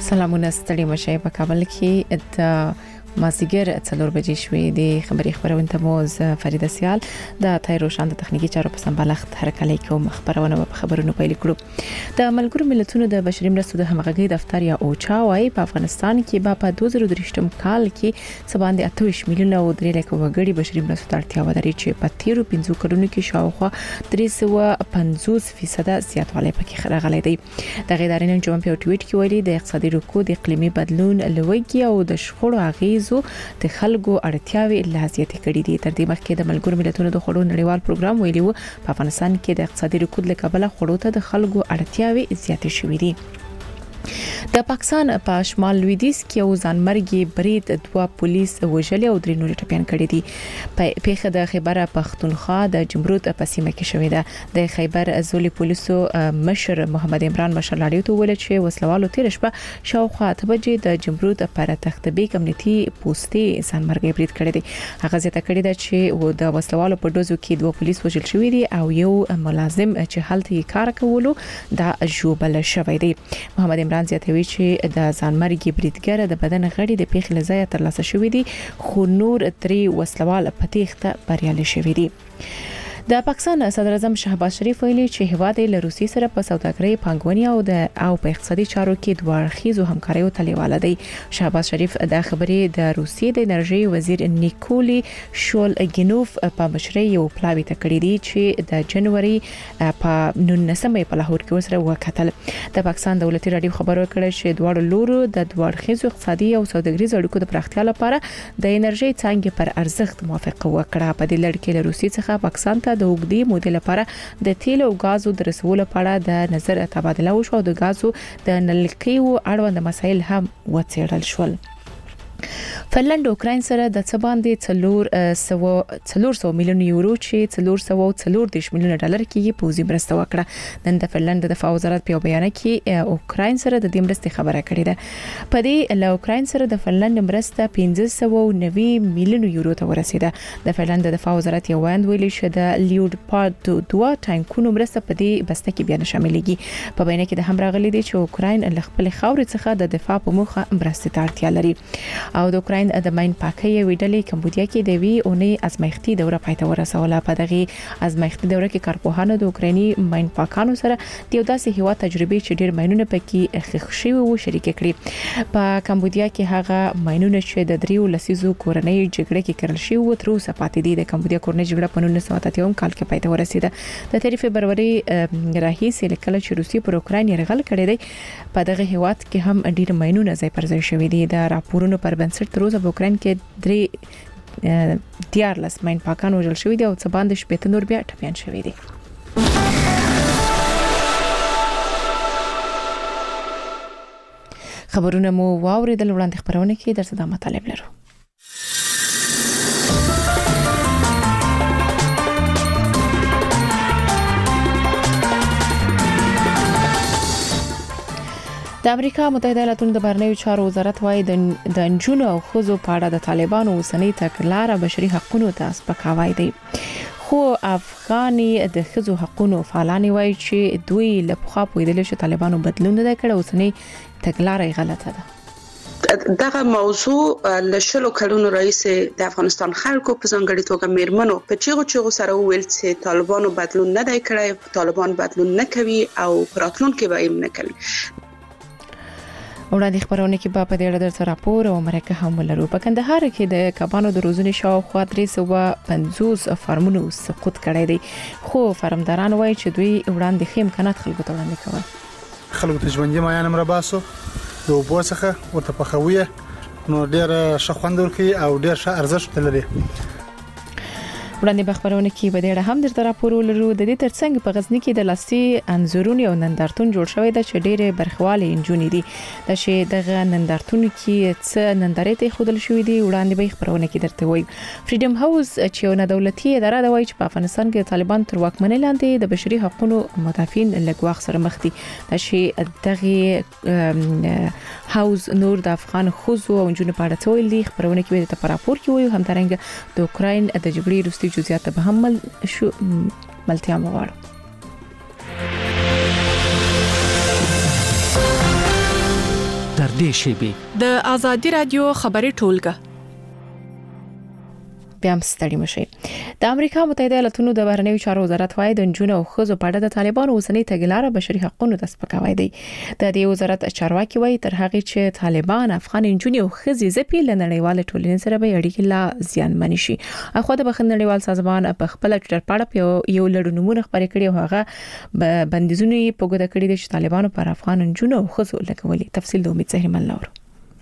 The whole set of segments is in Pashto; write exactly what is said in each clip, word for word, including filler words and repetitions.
سلامونه ستړي مشه په کابل کې د مازیګر څلور بجې شوې د خبري خبرونه مو ز فرید سیال د تایروشان د تخنیکی چارو په سمبالښت هرکلی کوم خبرونه په خبرونو پیل کړو د ملګرو ملتونو د بشري مرستو د همغږي دفتر یا اوچا وايي په افغانستان کې به په دوه زره درې کال کې سباندې اته ویشت میلیونه او درې لک وګړي بشري مرستو ته اړتیا ولري چې په تیرو پنځو کلونو کې شاوخوا درې سوه پنځوس فیصد زیاتوالی پکې راغلی دی د ادارې انجمن په ټویټ کې ویلي د اقتصادي رکود اقلیمي بدلون لوګي او د شخړو اغیز د خلکو اړتیاوي لازمي کړي دي تر دې مخکې د ملګرو ملتونو د خړو نړیوال پروګرام ویلي وو په افغانستان کې د اقتصادي رکود لکبله خړو ته د خلکو اړتیاوي زیاتې شوې دي د پاکستان په شمال لویدیځ کې یو ځانمرګي برید دوه پولیس وژل او درې نور ټپيان کړي دي په پیښه د خیبر پختونخوا د جمرود په سیمه کې شوې ده د خیبر ازولي پولیسو مشر محمد عمران مشر لاړیو ته ویل چې وسلوالو تیر شپه شاوخوا ته بجې د جمرود پر تختبي کمیټي پوسټي ځانمرګي برید کړی دی هغه زیاته کړی ده چې د وسلوالو په دوزو کې دوه پولیس وژل شوې دي او یو ملازم چې هلته کار کولو دا جوبل شوی دی محمد عمران زیاتوي چې د ځانمرګي بریدګر د بدن غړي د پیښې لزای ترلاسه شوې دي خو نور درې وسلوال په تېښته بریالي شوي دي د پاکستان صدر اعظم شهباز شریف ویلي چې هواد له روسي سره په سوداګرۍ پانګونې او د او په اقتصادي چارو کې دوه اړخیزو همکاریو تلیواله دی شهباز شریف د خبرې د روسي د انرژي وزیر نیکولي شولګینوف په مشرۍ یو پلاوی ته کړی دی چې د جنوري په نولسمه په لاهور کې وسره وکتل د پاکستان دولتي رادیو خبرو کړی چې دواړو لورو د دوه اړخیزو اقتصادي او سوداګریز اړیکو د پراختیا لپاره د انرژي څنګه پر ارزښت موافقه وکړه په دې لړ کې له روسي څخه پاکستان ته د وګړي مودې لپاره د تیل او غازو د رسولو لپاره د نظر تبادله وشو او د غازو د نلکیو اړوند مسایل هم وڅېړل شول فنلند اوکراین سره د څه باندې څلور سو څلور سو میلیون یورو چې څلور سو څلور دیش میلیون ډالر کې پوزي مرسته وکړه نن د فنلند د دفاع وزارت په بیان کې اوکراین سره د دې مرستې خبره کړې ده په دې له اوکراین سره د فنلند مرسته پنځه سوه نوي میلیون یورو ته ورسیده د فنلند د دفاع وزارت یو ویاند ویلي چې د لیوډپارد دوه ټانکونو مرسته په دې بسته کې بیان شاملېږي په بیان کې د هم راغلي دي چې اوکراین له خپل خاورې څخه د دفاع په موخه مرستې ته اړتیا لري او د اوکراین د ماین پاکي ویډلې کمبودیا کې د وی اونۍ ازمایښتي دوره پاتې ورسوله په دغه ازمایښتي دوره کې کارپوهانو د اوکرایني ماین پاکانو سره د یو داسې هوا تجربه چې ډېر ماینونه پکې خښ شوی وو شریک کړي په کمبودیا کې هغه ماینونه چې د دریو لسیزو کورنۍ جګړه کې کړل شوی وو تر اوسه پاتې دي د کمبودیا کورنۍ جګړه په نولس سوه اته اتیا کال کې پاتې ورسیده د تاریخ فبرवरी راهیسې لکه چې روسي پر اوکراین یرغل کړی دی په دغه هیواد کې هم ډېر ماینونه ځای پر ځای شوی دي د راپورونو پر بنسټ تر اوسه اوکراین کې درې دیارلس ماین پاکان وژل شوی دي او څه باندې شپږ نور بیا ټپيان شوی دي خبرونه مو واوریدل وړاندې خبرونه کې درته د مطالب لرو د امریکا متحده ایالاتونو د بهرنیو چارو وزارت وايي د انجونو او ښځو په اړه د طالبانو اوسنۍ تګلارې بشري حقوقو ته سپکاوی دی خو افغاني د ښځو حقوقو فعالان وايي چې دوی له پخوا پوهیدل چې طالبانو بدلون نه کړ اوسنۍ تګلارې غلطه ده دغه موضوع لشلو کلونو رئیس د افغانستان خلکو په ځانګړي توګه میرمنو په چیغو چیغو سره ویل چې طالبانو بدلون نه دی کړی طالبان بدلون نه کوي او راتلونکي به یې نه کوي وړاندې خبرونه کې په دې اړه درته راپور او مرکه هم ولرو په کندهار کې د کبانو د روزنې شاوخوا درې سوه پنځوس فارمونو سقوط کړی دی خو فارمداران وایي چې دوی وړاندې خیم امکانات خلکو ته وړاندې کوي خلکو ته ژوندۍ مایان مرباسو د اوبو څخه ورته پخوي نو ډېر ښه خوند ورکوي او ډېر ښه ارزښت لري وړاندې بخبرونه کې به ډېر هم درته راپور ولرو د دې ترڅنګ په غزنی کې د لاسي انځورونو او نندارتون جوړ شوی دی چې ډېر برخواله انجونې دي د شه دغه نندارتون کې څه نندارې ته خودل شوې دي وړاندې به خبرونه کې درته وایي فریډم هاوس چې یو نه دولتي اداره ده وایي چې په افغانستان کې طالبان تر واکمنۍ لاندې د بشري حقوقو مدافعین لګواخ سره مخ دي د شه دغه هاوس نور د افغان خوځو او انجونې په اړه څه ویل دي خبرونه کې به ته راپور کې وایي همدارنګه د اوکراین د جګړې وروستي جزئیات به هم شو ملتیا مغواړو در نږدې شي. د آزادي رادیو خبري ټولګه بیا هم ستړي مشي. د امریکا متحده ایالاتونو د بهرنیو چارو وزارت وايي د نجونو او ښځو په اړه د طالبانو اوسنۍ تګلارې بشري حقوقو ته سپکاوی دی. د دې وزارت چارواکي وايي تر هغه چې طالبان افغان نجونې او ښځې ځپي له نړیوال ټولنې سره به اړیکې لا زیانمن شي. اخو د بخښنې نړیوال سازمان په خپل ټویټر پاڼه یو لړنومونه خبرې کړي او هغه بندیزونه په ګوته کړي دي چې طالبانو پر افغان نجونو او ښځو لګولي. تفصیل د امید زهرمن لور.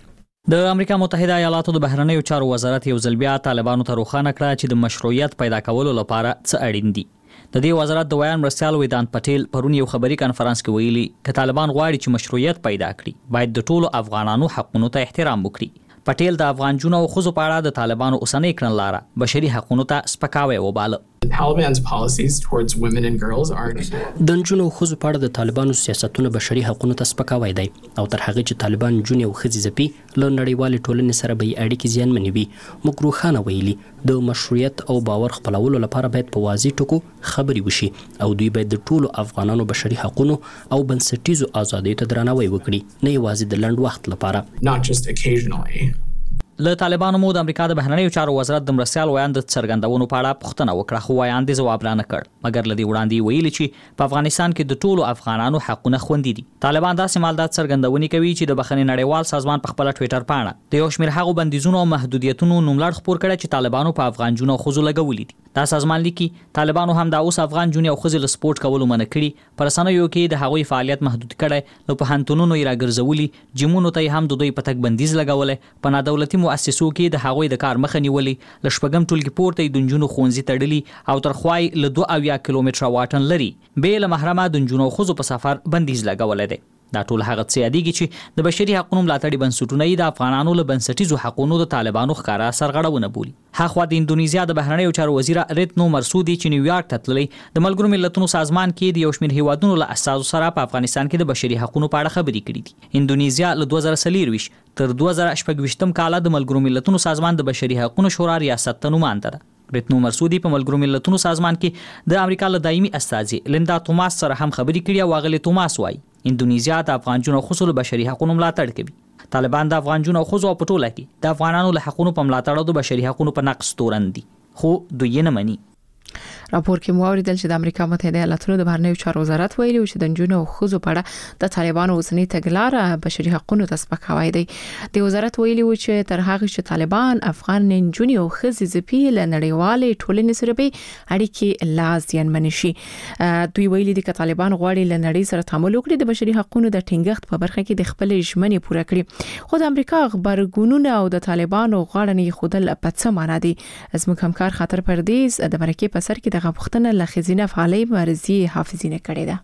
د امریکا متحده ایالاتو د بهرنیو چارو وزارت یو ځل بیا طالبانو ته روښانه کړه چې د مشروعیت پیدا کولو لپاره څه اړین دي. د دې وزارت د ویان مرستیال ویدان پټیل پرون یو خبري کانفرنس کې ویلي چې طالبان غواړي چې مشروعیت پیدا کړي باید د ټولو افغانانو حقوقو ته احترام وکړي. پټیل د افغان جنو او خزو په اړه د طالبانو اوسنۍ کړنلاره بشري حقوقو ته سپکاوی وباله. The Taliban's policies towards women and girls are د نجونو او ښځو په اړه د طالبانو سیاستونه بشري حقوقو ته سپکاوی دی او تر هغه چې طالبان نجونې او ښځې ځپي له نړیوالې ټولنې سره به اړیکې زیانمنې وي. موږ روښانه ویلي د مشروعیت او باور خپلولو لپاره باید په واضح ټکو خبرې وشي او دوی باید د ټولو افغانانو بشري حقوقو او بنسټیزو آزادیو ته درناوی وکړي، نه یوازې د لنډ وخت لپاره. not just occasionally. له طالبانو مو د امریکا د بهرنیو چارو وزارت د مرستیال ویان د څرګندونو په اړه پوښتنه وکړه، خو ویان د جواب نه کړ، مګر لدی وړاندې ویلي چې په افغانستان کې د ټولو افغانانو حقونه خوندي دي. طالبان داسې مالدار څرګندونې کوي چې د بخښنې نړیوال سازمان په خپل ټویټر پاڼه د یو شمېر هغو بندیزونو او محدودیتونو نوملړ خپور کړی چې طالبانو په افغان جنو او ښځو لګولي دي. دا سازمان لیکي طالبانو هم دا اوس افغان جنو او ښځو له سپورټ کولو منع کړي، پر رسنیو کې د هغوی فعالیت محدود کړي، نو په هنتونونو یې راګرځولي، جیمونو ته هم د دوی په تک بندیز لګولې، په نادولتي مؤسسو کې د هغوی د کار مخه نیولې، له شپږم ټولګي پورته د نجونو ښوونځي تړلي او تر خوای له دوه اویا کیلومتره واټن لري به له محرمه د نجونو ښځو په سفر بندیز لګولې دی. دا ټول هغه څه یادېږي چې د بشري حقوقو ملاتړي بنسټونه یې د افغانانو له بنسټیزو حقوقو د طالبانو ښکارا سرغړونه بولي. هغه د اندونیزیا د بهرنیو چارو وزیر ریتنو مرسودي چې نیویارک ته تللی د ملګرو ملتونو سازمان کې د یو شمېر هیوادونو له اساسو سره په افغانستان کې د بشري حقوقو په اړه خبرې کړې دي. اندونیزیا له دوه زره څلور تر دوه زره شپږ کال د ملګرو ملتونو سازمان د بشري حقوقو شورا ریاست ته نماینده ده. ریتنو مرسودي په ملګرو ملتونو سازمان کې د امریکا له دایمي استازي لیندا توماس سره هم خبرې کړې او هغه توماس وایي اندونیزیا د افغان جنو خصوصي بشري حقوقو ملاتړ کوي. طالبان د افغان جنو خصوصي په ټوله کې د افغانانو له حقوقو په ملاتړ او د بشري حقوقو په نقص تورن دي، خو دوی نه مني. راپور کې موریدل چې د امریکا متحده ایالاتونو د بهرنیو چارو وزارت ویلي چې د نجونو او ښځو په اړه د طالبانو اوسنۍ تګلارې بشري حقوقو ته سپکاوی دی. د وزارت ویلي و چې تر هغه چې طالبان افغان نجونې او ښځې ځپي له نړیوالې ټولنې سره به اړیکې لا زیانمن شي. دوی ویلي دي چې طالبان غواړي له نړۍ سره تعامل وکړي، د بشري حقوقو د ټینګښت په برخه کې د خپل ژمنې پوره کړي. خو د امریکا خبرګونونه او د طالبانو غاړنې خودل په څه معنا دي؟ زموږ همکار خاطر پردیز د مرکه په سر کې د غوښتنه لخزینه فعالی مرزي حافظینه کړې ده.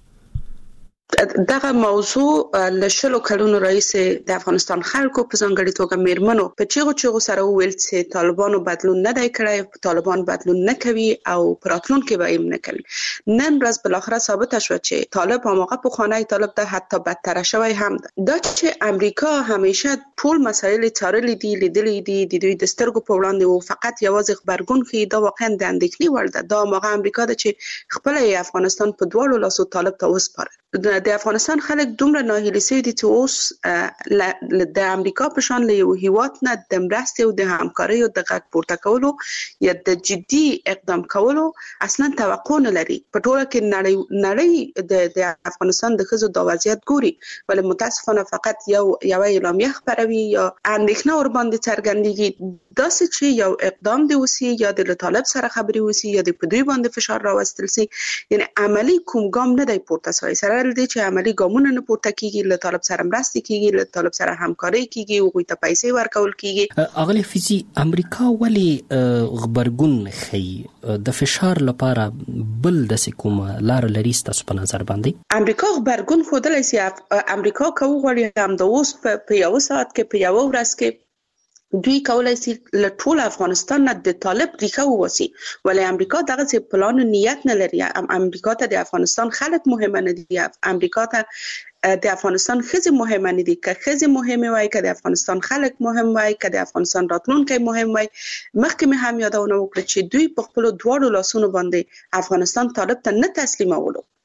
دغه موضوع له شلو کلونو رئیس د افغانستان خلکو په ځانګړي توګه میرمنو په چیغو چیغو سره وویل چې طالبانو بدلون نه دی کړی، طالبان بدلون نه کوي او راتلونکي به یې نه کوي. نن ورځ بل اخر ثابت شو چې طالب هغه په خانه طالب ده، حتی بدتر شوی هم ده. دا چې امریکا همیشه ټول مسایل چارلې دي، لیدلې دي، د دوی د سترګو په وړاندې او فقط یوازې خبرګون خي، دا واقعا د اندېښنې وړ ده. دا هغه امریکا ده چې خپل افغانستان په دواړو لاسو طالب ته وسپارل. د افغانستان خلک دومره ناهیلي شوي دي چې اوس د امریکا په شان له یو هیواد نه د مرستې او د همکارۍ او د غږ پورته کولو یا د جدي اقدام کولو اصلا توقع نه لري. په ټوله کې نړۍ نړۍ د افغانستان د ښځو د وضعیت ګوري، ولې متاسفانه فقط یو یو اعلامیه خپروي یا اندېښنه ور باندې څرګندېږي. داسې چې یو اقدام دی وسی یا د طالب سره خبرې وسی یا د پدوی باندې فشار راوستل سي، یعنی عملی کوم ګام نه دی پورته شوی. سره دې چې عملی ګامونه نه پورته کیږي، له طالب سره مرستې کیږي، له طالب سره همکاري کیږي او غوښته پیسې ورکول کیږي. اغلی فیزي امریکا ولی خبرګون خي د فشار لپاره بل د کومه لار لري تاسو په نظر باندې؟ امریکا خبرګون خودلای سي. امریکا کوم غوړي هم د اوس په یو ساعت کې په یو ورځ کې دوی کولای شي له ټول افغانستان نه د طالب ریښه ووسی، ولې امریکا دغه څه پلان او نیت نه لري. امریکا ته د افغانستان خلک مهمه نه دي، امریکا ته د افغانستان ښځې مهمه نه دي. که ښځې مهمه وای، که د افغانستان خلک مهم وای، که د افغانستان راتلونکی مهم وای، مخکې مې هم یادونه وکړه چې دوی په خپل دواړو لاسونو باندې افغانستان طالب ته نه تسلیمولو.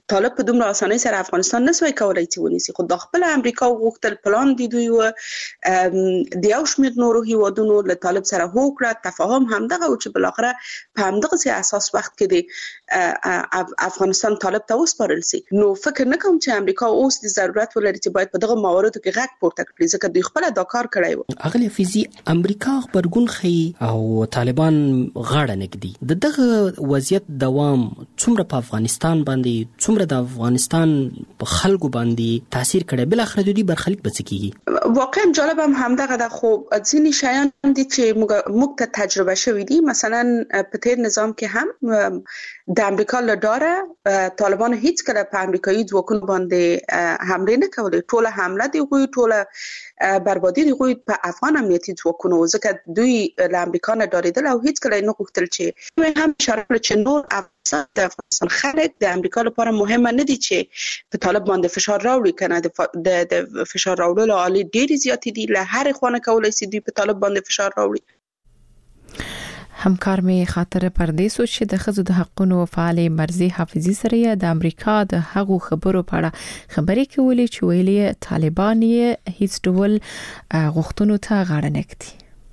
طالب په دومره اسانۍ سره افغانستان نسوي کولای چې ونیسي. خو د خپل امریکا غوښتل پلان دی دوی و د یو شمېر نورو هیوادونو له طالب سره هوکړه تفاهم همدغه او چې بلاخره په همدغه سي اساس وخت کې د افغانستان طالب ته وسپارل سي. نو فکر نه کوم چې امریکا اوس د ضرورت ولري چې باید په دغه مواردو کې غږ پورته کړي ځکه دوی خپل دا کار کړی و. اغلی فیزی امریکا خبرګون خي او طالبان غاړه نګدي د دغه وضعیت دوام څومره په افغانستان باندې څومره د افغانستان په خلکو باندې تاثیر کړي بل اخر دوی برخلیک بچکیږي. واقعا جالب هم همدغه د خو ځینی شیان دي چې موږ ته تجربه شوې دي. مثلا په تیر نظام کې هم د امریکا له ډاره طالبان هیڅ کله په امریکایي ځواکونو باندې حمله نه کولې. ټوله حمله دی غوي ټوله بربادي دی غوي په افغان امنیتي ځواکونو ځکه دوی له امریکا نه ډارېدل او هیڅ کله نه غوښتل چې دوی هم اشاره کړې چې نور د افغانستان خلک د امریکا لپاره مهمه نه دي چې په طالب باندې فشار راوړي کنه د فشار راوړلو عالی ډېری زیات دي له هر خوانه کولای سي دوی په طالب باندې فشار راوړي. همکار می خاطر پردیس او چې د خزو د حقونو فعال مرزي حافظي سره د امریکا د هغو خبرو په اړه خبرې کولې چې ویلي طالبان یې هیڅ ډول غوښتنو ته غاړه نه کړي.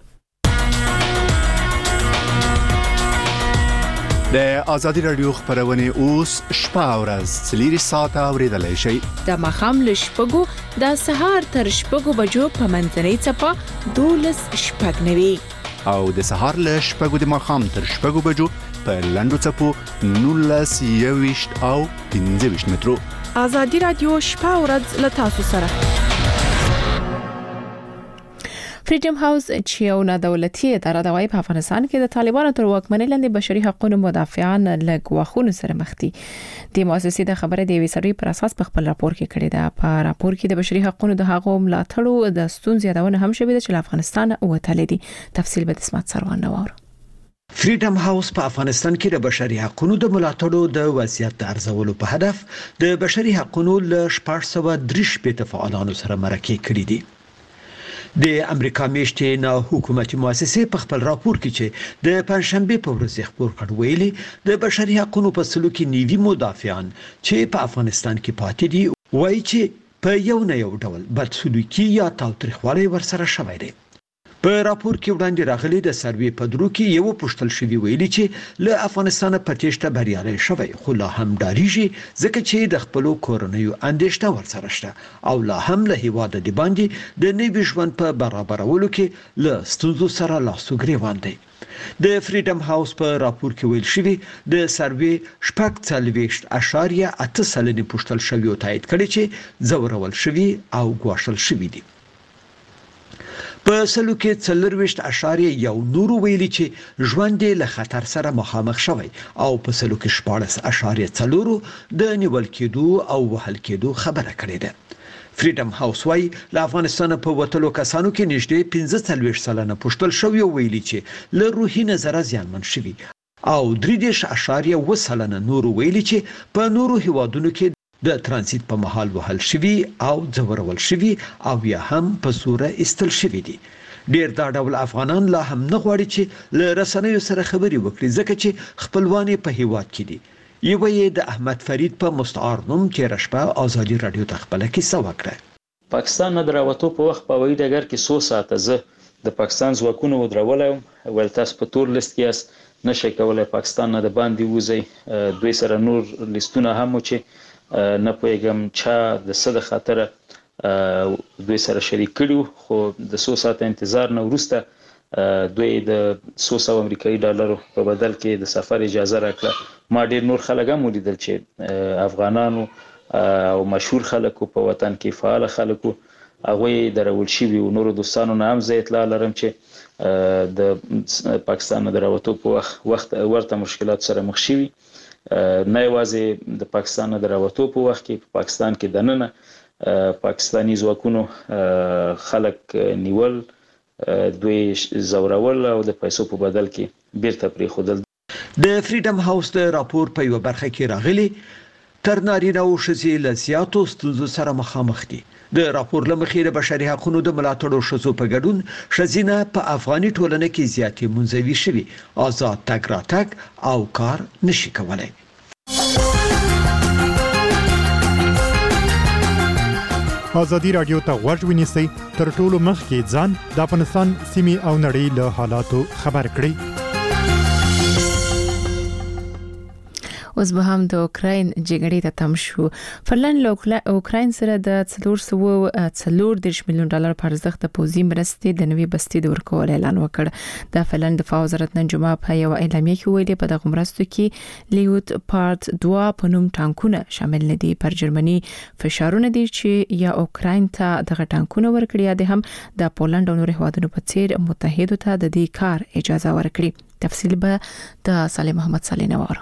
د ازادي رادیو خبرونه اوس شپه او ورځ څلوري ساعته اوریدلای شئ. د مخام له شپږو د سهار تر شپږو بجو په منځنۍ چپه دولس شپږ نوي او د سهار له شپږو د مخام تر شپږو بجو په لندو چپو نولس یويشت او پنځه ویشت مترو. ازادي رادیو شپه او ورځ له تاسو سره. فریډم هاوس چې یو نه دولتي اداره د وای په افغانستان کې د طالبانو تر واکمنۍ لاندې بشري حقوقو مدافعان له غواخونو سره مخ دي. د مؤسسې د خبره د ویسري پر اساس په خپل راپور کې کړی دا. په راپور کې د بشري حقوقو د هغو ملاتړو د ستونزې یادونه هم شوې ده چې افغانستان وتلې دي. تفصیل به د اسمت سروان نوور. فریډم هاوس په افغانستان کې د بشري حقوقو د ملاتړو د وضعیت د ارزولو په هدف د بشري حقوقو له شپږ سوه درې شپږ فعالانو سره مرکه کړې دي. د امریکا میشتې نه حکومتي مؤسسې په خپل راپور کې چې د پنځشنبه په ورځ خبر کړ ویلي د بشري حقوقو په سلوک کې نیوي مدافعان چې په افغانستان کې پاتې دي وایي چې په یو نه یو ډول بد سلوکي یا تاوتریخوالی ورسره شوی دی. په راپور کې وړاندې راغلي د سروې په درو کې یو پوښتل شوی ویلي چې له افغانستان په تېښته بریالي شوی خو لا هم ډاریږي ځکه چې د خپل کورنیو اندېښنه ورسره شته او لا هم له هیواده دی باندې د نوي ژوند په برابرولو کې له ستونزو سره لاس او ګریوان دی. د فریډم هاوس په راپور کې ویل شوی د سروې شپږ څلوېښت اشاریه اته سلنې پوښتل شوی او تایید کړي چې زورول شوی او ګواښل شوی دي. په سلو کې څلورويشت اشاریه یو نور ویلي چې ژوند له خطر سره مخامخ شوی او په سلو کې شپاړس اشاریه څلورو د نیول کېدو او وهل کېدو خبره کړې ده. فریډم هاوس وايي له افغانستان په وتلو کسانو کې نږدې پنځه څلوېښت سلنه پوښتل شوی او ویلي چې له روحي نظر زیانمن شوی او درې دېرش اشاریه اووه سلنه نور ویلي چې په نورو هیوادونو کې د ترانزیت په محل وهل شوی او ځورول شوی او یا هم په سوره استل شوی دي. ډیر دا ډول افغانان لا هم نه غواړي چې له رسنیو سره خبري وکړي ځکه چې خپلوانې په هیواد کې دي. یو یې د احمد فرید په مستعار نوم تیر شپه ازادي رادیو ته خپل کیسه وکړه. پاکستان نه دراوته په وخت په وای دګر کې څو ساعته زه د پاکستان ځواکونو ودرولم ول تاسو په تور لیست کې نشئ کولای پاکستان نه د باندې وځي. دوی سره نور لیستونه هم چې نه پوهیږم چا د صد خاطر دوی سره شریک کړو خو د څو ساعت انتظار نه وروسته دوی د څو سو امریکایي ډالرو په بدل کې د سفر اجازه راکړه. ما ډیر نور خلک هم ولیدل چې افغانانو او مشهور خلکو په وطن کې فعال خلکو هغه درول شي او نور دوستانو نه هم زه اطلاع لرم چې د پاکستان د راوتو په وخت ورته مشکلات سره مخ شي. نه یوازې د پاکستان د راوتو په وخت کې په پاکستان کې دننه پاکستانی ځواکونو خلک نیول دوی زورول او د پیسو په بدل کې بیرته پرې خودل. د فریډم هاوس د راپور په یو برخه کې راغلي تر نارینه او ښځې له زیاتو ستونزو سره مخامخ دي. د راپور لمخې د بشري حقوقو د ملاتړو ښځو په ګډون ښځینه په افغاني ټولنه کې زیاتې منځوي شوي آزاد تګ راتګ او کار نشي کولای. ازادي رادیو ته غوږ ونیسئ، تر ټولو مخکې ځان د افغانستان سیمې او نړۍ له حالاتو خبر کړئ. اوس به هم د اوکراین جګړې ته تم شو. فنلند له اوکراین سره د څلور سوه څلور دېرش میلیون ډالر په ارزښت د پوځي مرستې د نوې بستې د ورکول اعلان وکړ. د فنلند دفاع وزارت نن جمعه په یو اعلامیه کې ویلي په دغه مرستو کې لیوت پارت دوه په نوم ټانکونه شامل دي. پر جرمني فشارونه دي چې یا اوکراین ته دغه ټانکونه ورکړي یا د هم د پولند او نورو هیوادونو په څیر متحدو ته د دې کار اجازه ورکړي. تفصیل به د صالح محمد صالح نوارو.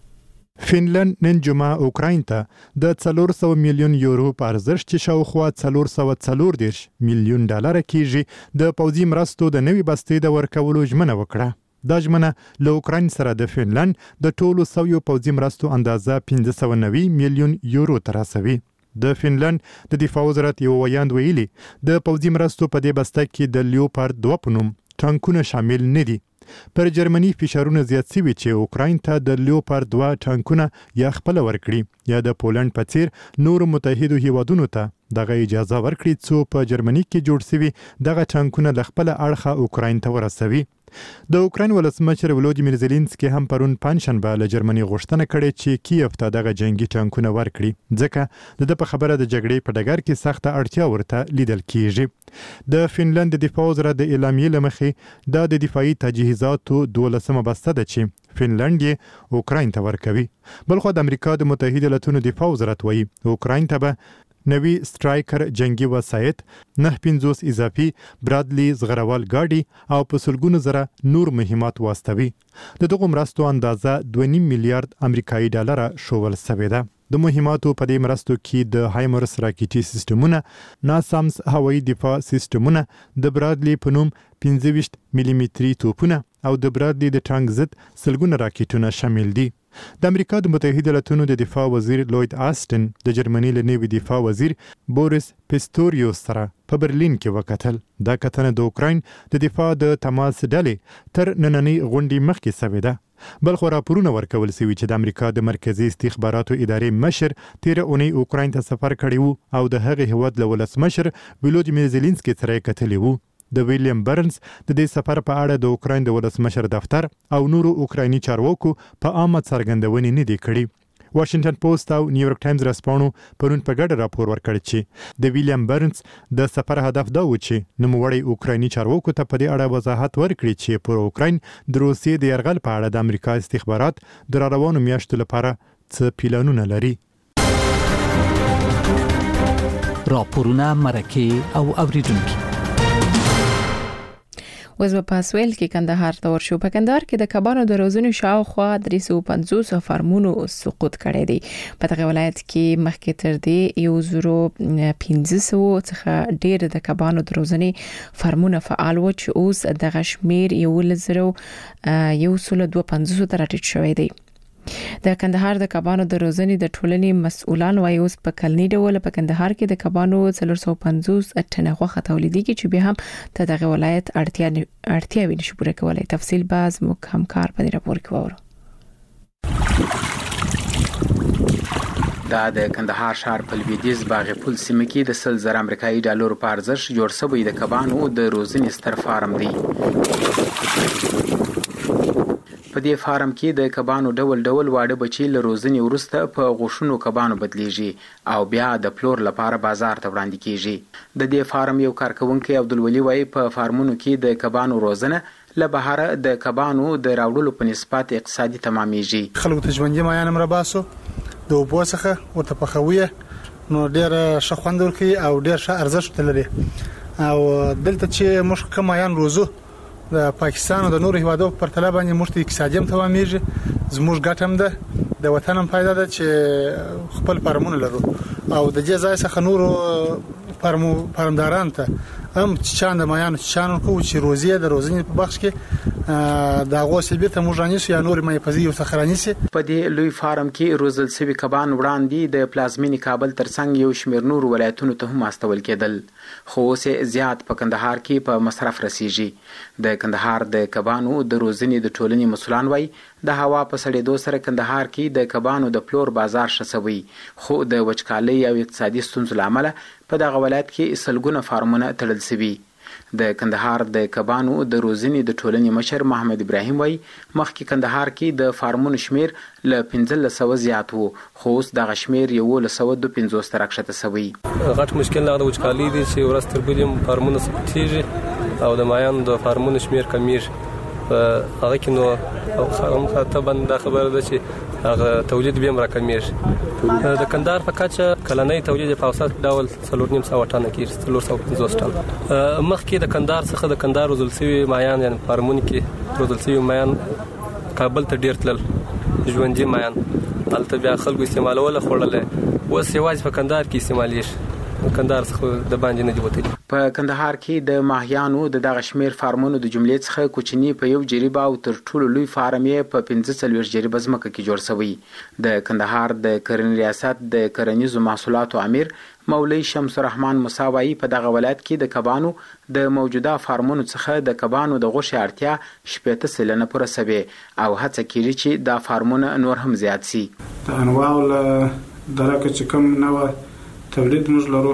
فنلند نن جمعه اوکراین ته د څلور سوه میلیون یورو په ارزښت چې شاوخوا څلور سوه څلور دېرش میلیون ډالر کېږي د پوځي مرستو د نوې بستې د ورکولو ژمنه وکړه. دا ژمنه له اوکراین سره د فنلند د ټولو سویو پوځي مرستو اندازه پنځه سوه نوي میلیون یورو ته رسوي. د فنلند د دفاع وزارت یو ویاند ویلي د پوځي مرستو په دې بسته کې د لیوپارد دوه په نوم ټانکونه شامل نه دي. پر جرمني فشارونه زیات شوي چې اوکراین ته د لیوپارد دوه ټانکونه یا خپل ورکړي یا د پولند په څیر نور متحدو هیوادونو ته دغه اجازه ورکړي څو په جرمني کې جوړ شوي دغه ټانکونه ل خپل اړخه اوکراین ته ورسوي. د اوکراین ولسمشر ولودیمیر زيلنسکي هم پرون پنځشنبه له جرمني غوښتنه کړې چې کیف ته دغه جنگي ټانکونه ورکړي ځکه د په خبره د جګړې په ډګر کې سخته اړتیا ورته لیدل کیږي. د فنلند د دفاع وزارت د اعلامیې لمخې دا د دفاعي تجهیزاتو دولسمه بسته ده چې فنلند یې اوکراین ته ورکوي. بلخو د امریکا د متحده ایالاتونو دفاع وزارت وایي اوکراین ته به نوی سترایکر جنگي وسایط، نه پنځوس اضافي برادلی زغروال ګاډي او په سلګونو زره نور مهمات واستوي. د دغه مرستو اندازه دوه نیم میلیارډ امریکایي ډالر شوول شوې ده. د مهماتو په دې مرستو کې د هایمرس راکټي سیستمونه، ناسامس هوایي دفاع سیستمونه، د برادلی په نوم پنځه ویشت ملي متري توپونه او د برادلی د ټانک ضد سلګونه راکټونه شامل دي. د امریکا د متحده ایالاتونو د دفاع وزیر لوید آستن د جرمني له نوي دفاع وزیر بوریس پیستوریوس سره په برلین کې وکتل. دا کتنه د اوکراین د دفاع د تماس ډلې تر نننۍ غونډې مخکې شوې ده. بلخو راپورونه ورکول شوي چې د امریکا د مرکزي استخباراتو ادارې مشر تیر اونۍ اوکراین ته سفر کړی وو او د هغې هیواد له ولسمشر ولودیمیر زيلنسکي سره کتلی وو. د ویلیام برنز د دې سفر په اړه د اوکراین د ولسمشر دفتر او نورو اوکرایني چارواکو په عامه څرګندونې نه دي کړي. واشنگټن پوسټ او نیویارک ټایمز رسپانو پرون په ګډه راپور ورکړ چې د ویلیام برنز د سفر هدف دا و چې نوموړی اوکرایني چارواکو ته په دې اړه وضاحت ورکړي چې پر اوکراین د روسیې د یرغل په اړه د امریکا استخبارات د راروانو میاشتو لپاره څه پلانونه لري. راپورونه مرکه او اوریدونکو اوس په پاسویل کې کندهار ته ورشو. په کندهار کې د کبانو د روزنې شاوخوا درې سوه پنځوس فارمونو سقوط کړی دی. په دغه ولایت کې مخکې تر دې یو زره پنځه سوه څخه ډېر د کبانو د روزنې فارمونه فعال و چې اوس دغه شمیر یو زره یو سل دوه پنځوس ته راټیټ شوی دی. د کندهار د کبانو د روزنې د ټولنې مسؤلان وايي اوس په کلنی ډول په کندهار کې د کبانو څلور سوه پنځوس ټنه غوښه تولیدېږي چې به هم ته دغه ولایت اړتیا اړتیا ویني شي پوره کولای. تفصیل باز موږ همکار په دې راپور کې وورو. دا د کندهار ښار په لویدیځ باغ پل سیمه کې د سل زره امریکایي ډالرو په ارزښت جوړ شوی د کبانو د روزنې ستر فارم دی. په دې فارم کې د کبانو ډول ډول واړه بچي له روزنې وروسته په غوښونو کبانو بدلیږي او بیا د پلور لپاره بازار ته وړاندې کیږي. د دې فارم یو کارکونکي عبدالولي وايي په فارمونو کې د کبانو روزنه له بهره د کبانو د راوړلو په نسبت اقتصادي تمامېږي. خلکو ته ژوندي مایان مرباسو د اوبو څخه ورته پخوي نو ډېر ښه خوند ورکوي او ډېر ښه ارزښت لري. او دلته چې موږ کوم مایان روزو د پاکستان او د نورو هیوادو په پرتله باندې موږ اقتصادي هم تمامېږي. زموږ ګټه هم ده، د وطن هم فایده ده چې خپل فارمونه لرو او د دې ځای څخه نورو فارمو فارمداران ته هم چان د مایانو چان کو چې روزي د روزنې په بخش کې د غوسه بیرته موږ یا نور مې پزی او سخرانیسي په دې لوی فارم کې روزل سوي کبان وړاندې د پلازمینی کابل ترڅنګ یو شمېر نور ولایتونو ته هم استول کېدل خو اوسه زیات په کندهار کې په مصرف رسیږي د کندهار د کبانو د روزنې د ټولنې مسولان وای د هوا په سړېدو سره کندهار کې د کبانو د پلور بازار شسوي خو د وچکالۍ او اقتصادي ستونزو لامل په دغه ولایت کې سلګونه فارمونه تړل شوي د کندهار د کبانو د روزنې د ټولنې مشر محمد ابراهیم وای مخکې کندهار کې د فارمونو شمیر ل پنځه سوه زیات وو خو اوس دغه شمیر یو ل سوه دوه پنځوس تر راکښته شوی غټ مشکل د وچکالۍ دی چې ورځ تر بلې فارمونه سقطېږي او د مایانو د فارمونو شمیر کمیږي هغه کې نو هم طبعا دا خبره ده چې هغه تولید به هم راکمیږي د کندهار په کچه کلنۍ تولید په اوسط ډول څلور نیم سوه ټنه کېږي څلور سوه پنځوس ټنه مخکې د کندهار څخه د کندهار روزل سوي مایان یعنې فارمونو کې روزل سوي مایان کابل ته ډېر تلل ژوندي مایان هلته بیا خلکو استعمالوله خوړله اوس یوازې په کندهار کې استعمالیږي کندهار څخه د باندې نه دی وتلی په کندهار کې د ماهیانو د دغه شمیر فارمونو د جملې څخه کوچنی په یو جریبه او تر ټولو لوی فارم یې په پنځه څلوېښت جریبه ځمکه کې جوړ شوی د کندهار د کرنې ریاست د کرنیزو محصولاتو امیر مولوی شمس الرحمن مساوي په دغه ولایت کې د کبانو د موجوده فارمونو څخه د کبانو د غوښې اړتیا شپږ سلنه پوره شوی او هڅه کیږي چې دا فارمونه نور هم زیات شي د انواع له درکه چې کوم نوع تولید موږ لرو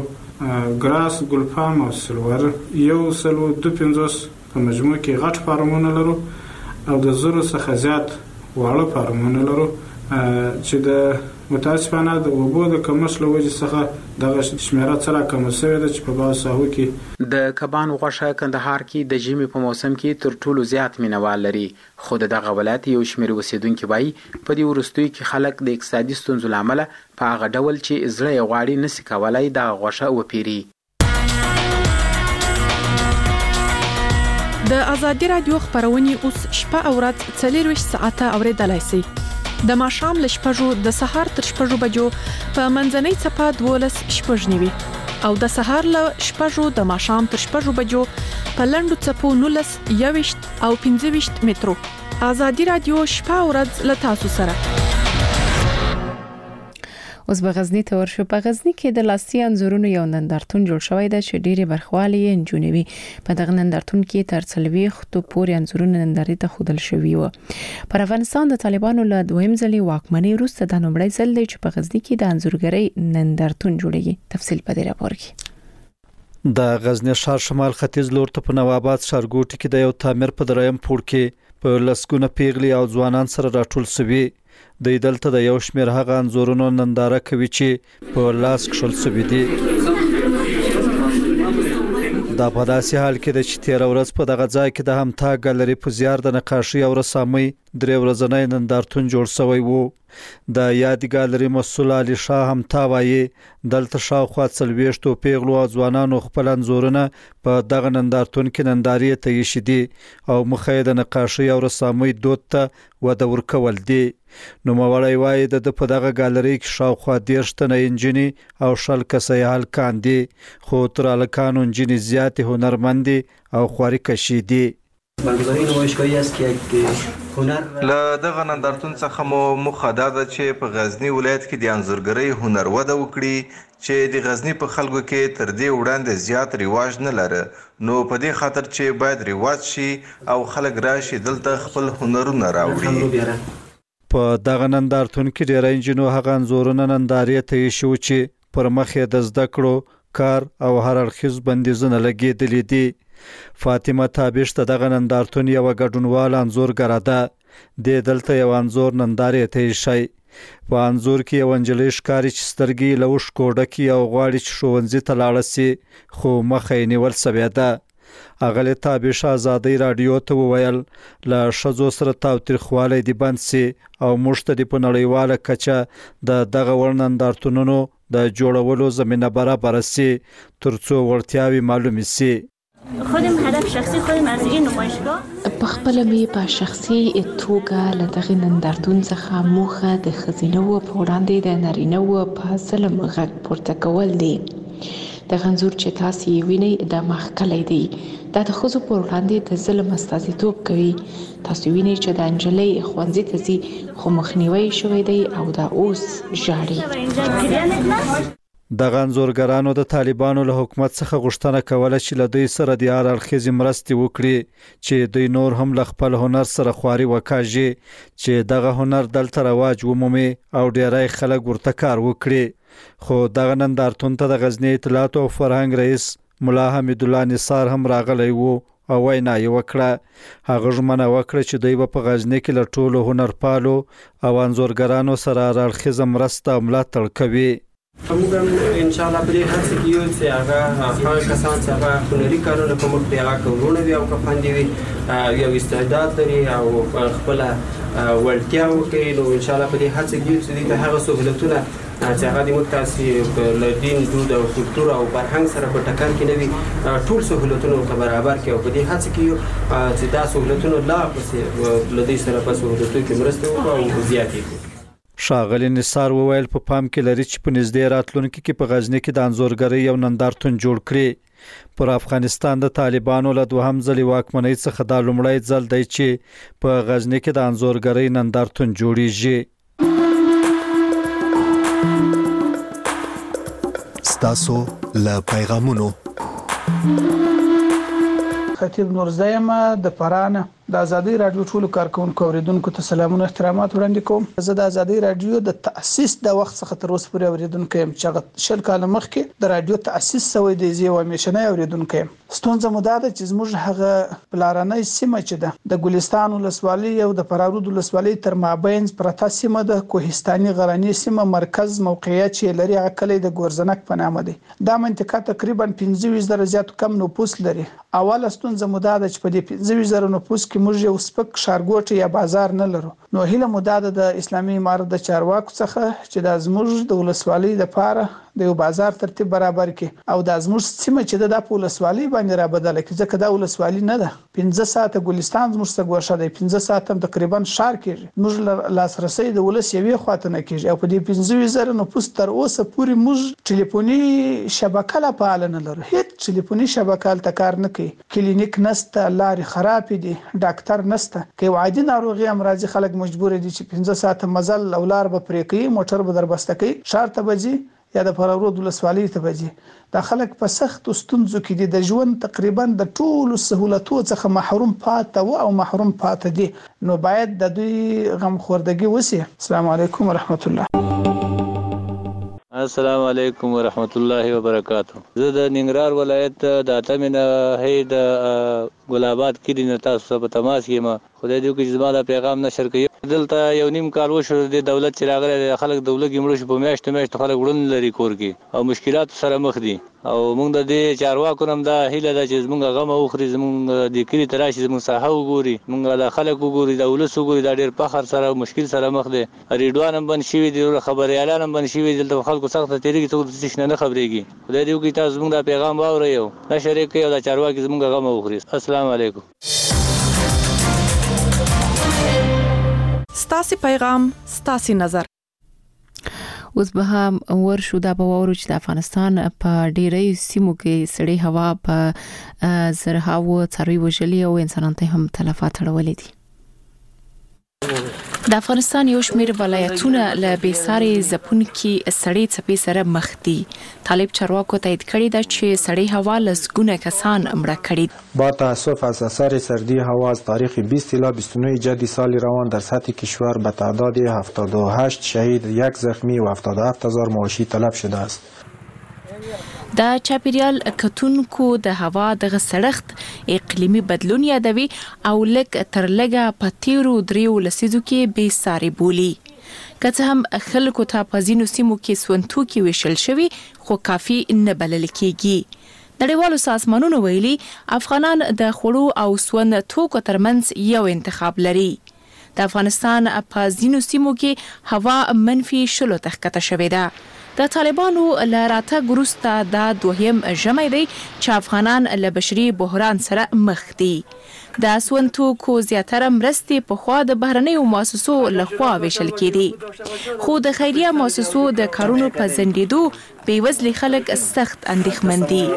ګراس ګلپام او سلور یو سلو دو پنځوس په مجموع کې غټ فارمونه لرو او د زرو څخه زیات واړه فارمونه لرو چې د متاسفانه د اوبو د کمښت له وجې څخه دغه شمیره څه راکمه شوې ده چې په بعضو ساحو کې د کبانو غوښه کندهار کې د ژمي په موسم کې تر ټولو زیات مینوال لري خو د دغه ولایت یو شمېر اوسېدونکي وایي په دې وروستیو کې خلک د اقتصادي ستونزو له امله په هغه ډول چې زړه یې غواړي نسي کولی دغه غوښه وپیري د ازادي راډیو خپرونې اوس شپه او ورځ څلېرویشت ساعته اورېدلی سئ د ماښام له شپږو د سهار تر شپږو بجو په منځنۍ څپه دولس شپږ نوي او د سهار له شپږو د ماښام تر شپږو بجو په لنډو څپو نولس یوویشت او پنځه ویشت مترو ازادي راډیو شپه او ورځ له تاسو سره اوس به غزنی ته ورشو. په غزنی کې د لاسي انځورونو یو نندارتون جوړ شوی دی چې ډېری برخوالي یې نجونې وي. په دغه نندارتون کې تر څلوېښتو پورې انځورونه نندارې ته ښودل شوي وو. پر افغانستان د طالبانو له دویم ځلې واکمنۍ وروسته دا لومړی ځل دی چې په غزنی کې د انځورګرۍ نندارتون جوړیږي. تفصیل په دې راپور کې. د غزنی ښار شمال ختیځ لور ته په نواباد ښارګوټي کې د یو تعمیر په دریم پوړ کې په لسګونه پیغلي او ځوانان سره راټول شوي. د دلته د یو شمېر هغه انځورونو ننداره کوي چې په لاس کښل شوي دي. دا په داسې حال کې ده چې تېره ورځ په دغه ځای کې د همتا ګالري په زیار د نقاشۍ او رسامۍ درې ورځنی نندارتون جوړ شوی وو. د یادې ګالري مسؤل علي شاه همتا وایي دلته شاوخوا څلوېښتو پیغلو او ځوانانو خپل انځورونه په دغه نندارتون کې نندارې ته ایښي دي او موخه یې د نقاشۍ او رسامۍ دود ته وده ورکول دي. نوموړی وایي د ده په دغه ګالرۍ کې شاوخوا دېرش تنه انجنې او شل کسه یې هلکان دي خو تر هلکانو انجنې زیاتې هنرمندې او خواري کشي دي. له دغه نندارتون څخه مو موخه دا ده چې په غزنی ولایت کې د انځورګرۍ هنر وده وکړي چې د غزنی په خلکو کې تر دې وړاندې زیات رواج نه لره نو په دې خاطر چې باید رواج شي او خلک راشي دلته خپل هنرونه راوړي. په دغه نندارتون کې ډېر انجنونو هغه انځورونه نندارې ته ایښي چې پر مخ یې د زده کړو کار او هر اړخیز بندیزونه لګېدلي دي. فاطمه تابش ته دغه نندارتون یو ګډونوال انځورګره ده. د دلته یو انځور نندارې ته ایښی. په انځور کې یو نجلۍ ښکاري چې سترګې له اوښکو ډکې او غواړي چې ښوونځي ته لاړه سي خو مخه یې نیول سوې ده. اغلې تابش ازادۍ راډیو ته وویل له ښځو سره تاوتریخوالی دې بند سي او موږ ته دې په نړیواله کچه د دغه وړ نندارتونونو د جوړولو زمینه برابره سي تر څو وړتیاوې معلومې سي. خودم هدف شخصی خودم از این نمایشگاه په خپل می په شخصي توګه له دغه نندارتون څخه موخه د ښځینه و په وړاندې د نارینه و په ظلم غږ پورته کول دي د غنزور چې تاسو ویني د مخکلې دی دا د خزو پر وړاندې د ظلم استازیتوب کوي. تاسو ویني چې د انجلۍ خوانځي ته زی خو مخنیوي شوی دی او دا اوس ژاړي. د غنزورګرانو د طالبانو له حکومت څخه غوښتنه کوله چې له دوی سره د هر اړخیزې مرستې وکړي چې دوی نور هم له خپل هنر سره خواري وکاږي چې دغه هنر دلته رواج ومومي او ډیری خلک ورته کار وکړي. خو دغه نندارتون ته د غزنی اطلاعات او فرهنګ رئیس ملا حمید الله نثار هم راغلی وو او وینا یې وکړه. هغه ژمنه وکړه چې دوی به په غزنی کې له ټولو هنرپالو او انځورګرانو سره هر اړخیزه مرسته او ملاتړ کوي. موږ هم ان شاء الله په دې هڅه کې یو چې هغه هغه کسان چې هغه هنري کارونه په مخ کې هغه کورونه وي او کفاندي وي یو استعداد لري او خپل ولټیا وکړي نو ان شاء الله په دې هڅه کې چې د هغه سہولتونه چې هغه د متاسي له دین دود او کلتور او فرهنګ سره په ټکر کې نه وي ټول سہولتونه ته برابر کړي او په دې هڅه کې چې دا سہولتونه لا پسې لدی سره په سہولتونو کې مرسته وکړي او زیاتې کړي. ښاغلي نثار وویل په پام کې لري چې په نږدې راتلونکي کې په غزنی کې د انځورګرۍ یو نندارتون جوړ کړي. پر افغانستان د طالبانو له دوهم ځلې واکمنۍ څخه دا لومړی ځل دی چې په غزنی کې د انځورګرۍ نندارتون جوړیږي. ستاسو له پیغامونو خطیب نورزایم د پرانه د ازادي رادیو ټولو کارکونکو اوریدونکو ته سلامونه احترامات وړاندې کوم. زه د ازادي رادیو د تاسیس د وخت څخه تر اوسه پورې اوریدونکو یم چې شل کال مخکې د رادیو تاسیس شوی دی زه همیشنه اوریدونکو یم. ستونزه مو دا ده چې زموږ هغه پلارنۍ سیمه چې ده د ګلستان ولسوالۍ او د فرارود ولسوالۍ تر مابین پرته سیمه ده کوهستاني غرنی سیمه مرکز موقعیت چې لري هغه کلی د ګورزنک په نامه دی. دا منطقه تقریبا پنځه ویشت زره زیات کم نفوس لري. اول ستونزه مو دا ده چې په دې پنځه ویشت زره نفوس کې موږ یو سپک ښارګوټ یا بازار نه لرو. نو هیله مو دا ده د اسلامي امارت د چارواکو څخه چې د زموږ د ولسوالۍ لپاره د یو بازار ترتیب برابر کړي او د زموږ سیمه چې د ولسوالۍ باندې را بدل کړي ځکه دا ولسوالۍ نه ده. پنځه ساعته ګلستان زموږ څخه ګوښه دی پنځه ساعته تقریبا ښار کېږي. موږ لاسرسي د ولس یوې خواته نه کېږي او په دې پنځه ویشت زره نفوس تر اوسه پورې موږ ټلیفوني شبکه لا فعال نه لرو. هیڅ ټلیفوني شبکه ته کار نه کوي. کلینیک نسته لارې خراب دي ډاکټر نسته. کې عادي ناروغي امراضي خلک مجبور دي چې پنځه ساعته مزل او لار به پرې کوي موټر به در بسته کوي شهر ته بځي یا د فرارود ولسوالۍ ته بځي. دا خلک په سخت ستونزو کې دي د ژوند تقریبا د ټولو سہولتو څخه محروم پاتې او محروم پاتې دي. نو باید د دوی غمخوردګي وسی. السلام علیکم ورحمت الله. السلام علیکم ورحمت الله وبرکاته. زه د ننګرهار ولایت د اتمنه هید ګلاباد کې د تاسو په تماس یم. خدای دې وکړي چې زما د پیغام نشر کړي. دلته یو نیم کال وشو د دولت چې راغلی خلک دولت کې مړ شو په میاشتو میاشتو خلک وړون لري کور کې او مشکلات سره مخ دي او موږ د دې چارواکو نم دا هیله ده چې زموږ غم اوخري زموږ د کلی تراشي زموږ ساحه وګوري موږ د خلک وګوري د ولس وګوري دا ډېر فخر سره مشکل سره مخ دي. ریډوان هم بند شوي دي خبريالان هم بند شوي دي دلته خلکو سخت تیریږي څوک د څه نه خبرېږي. خدای دې وکړي تاسو زموږ د پیغام واورئ او نشر یې کړئ او د چارواکي زموږ غم اوخري. السلام علیکم. ستاسي پیغام ستاسي نظر. اوس به هم ورشو دا به وورو چې د افغانستان په ډیری سیمو کې سړې هوا په زرهاو څاروي وژلي او انسانان ته هم تلفات اړولې دي. د افغانستان یو شمېر ولایتونه له بېساري ځپونکي سړې څپې سره مخ دي. طالب چارواکو تایید کړی ده چې سړې هوا لسګونه کسان مړه کړي. با تأسف از اثر سردی هوا از تاریخ بیست الی بیست و نه جدی سال روان در سطح کشور به تعداد هفتاد و هشت شهید یک زخمی و هفتاد و هفت هزار مواشی تلف شده است. د چاپیریال کتونکو د هوا د سړښت اقلیمی بدلون یادوي او لک تر لګه په تیرو دریو لسیزو کې به ساري بولی. که هم خلکو ته په ځینو سیمو کې سونتو کې وشل شوی خو کافي نه بلل کېږي. نړیوالو سازمانونو ویلي افغانان د خړو او سون توکو ترمنځ یو انتخاب لري. د افغانستان په ځینو سیمو کې هوا منفي شلو ته ښکته شوې ده. د طالبانو لراته ګروستا د دوهم جمع دی چې افغانان له بشري بحران سره مخ دي. د سونتو کو زیاتره مرستې په خوا د بهرنیو مؤسسو لخوا ویشل کېدي، خو د خیریه مؤسسو د کارونو په ځنډېدو بېوزلي خلک سخت اندېښمن دي.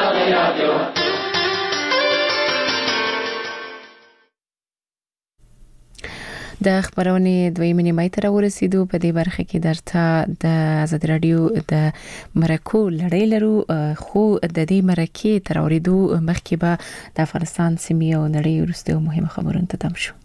د خبرونې دویمې نیمایي ته راورسېدو. په دې برخه کې درته د ازادي راډیو د مرکو لړۍ لرو، خو د دې مرکې تر اورېدو مخکې به د افغانستان سیمې او نړۍ وروستیو مهمه خبرونه ته تم شو.